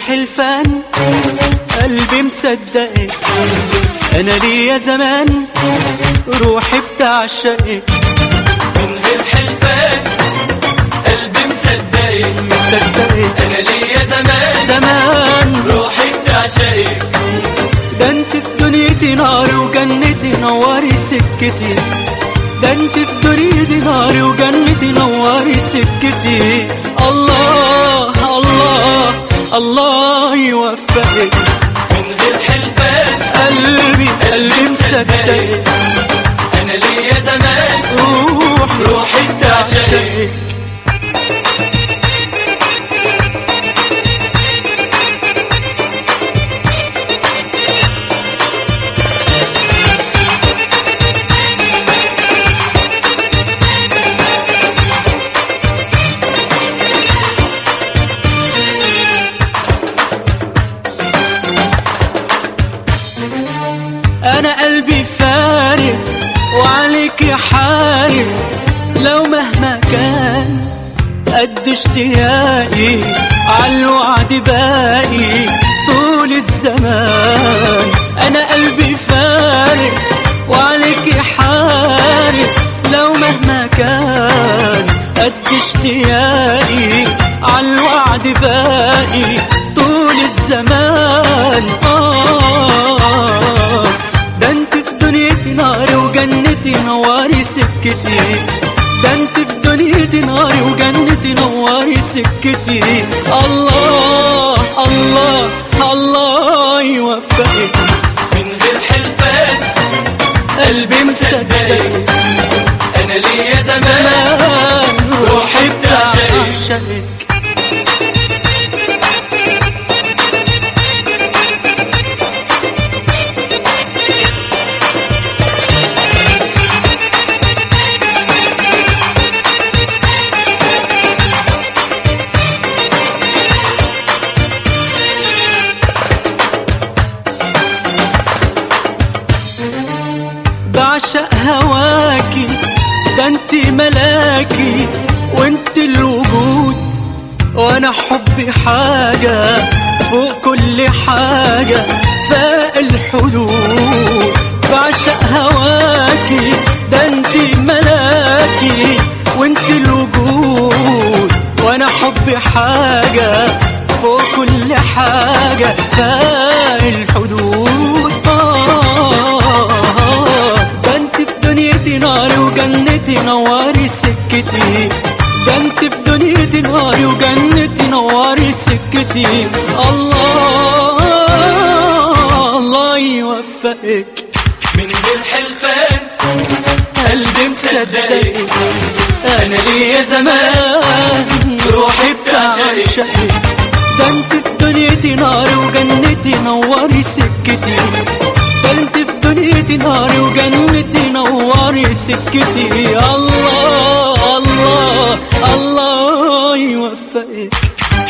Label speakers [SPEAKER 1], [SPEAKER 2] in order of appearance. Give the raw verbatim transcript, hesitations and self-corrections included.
[SPEAKER 1] الحلفان قلبي مصدقك، انا ليا زمان روحي بتعشقك.
[SPEAKER 2] من غير حلفان قلبي مصدقك،
[SPEAKER 1] مصدقك
[SPEAKER 2] انا ليا زمان
[SPEAKER 1] زمان
[SPEAKER 2] روحي بتعشقك.
[SPEAKER 1] ده انت في دنيتي نار وجنتي نوري سكتي، ده انت في دنيتي نار وجنتي نوري سكتي. الله الله الله يوفقك.
[SPEAKER 2] من غير حلفان
[SPEAKER 1] قلبي قلبي مصدقك،
[SPEAKER 2] انا ليا زمان
[SPEAKER 1] روحي
[SPEAKER 2] روحي بتعشقك.
[SPEAKER 1] أنا قلبي فارس وعليك حارس، لو مهما كان قد اشتياقي عالوعد باقي طول الزمان. أنا قلبي فارس وعليك حارس، لو مهما كان قد اشتياقي عالوعد باقي طول الزمان. آه ده انت في دنيتي نار وجنتي نوري سكتي، ده انت في دنيتي نار وجنتي نوري سكتي. الله الله الله يوفقك.
[SPEAKER 2] من غير حلفان
[SPEAKER 1] قلبي مصدقك،
[SPEAKER 2] انا ليا زمان روحي بتعشقك.
[SPEAKER 1] بعشق هواكي، ده انت ملاكي وانت الوجود، وانا حبي حاجة فوق كل حاجة فاق الحدود. بعشق هواكي، ده انت ملاكي وانت الوجود، وانا حبي حاجة فوق كل حاجة فاق الحدود. نار وجنتي نوري سكتي، ده انت في دنيتي نار وجنتي نوري سكتي. الله الله يوفقك.
[SPEAKER 2] من غير حلفان
[SPEAKER 1] قلبي مصدقك،
[SPEAKER 2] انا ليا زمان روحي بتعشقك.
[SPEAKER 1] ده انت في دنيتي نار وجنتي نوري سكتي، ده انت في دنيتي نار وجنتي نوري سكتي. الله الله الله يوفقك.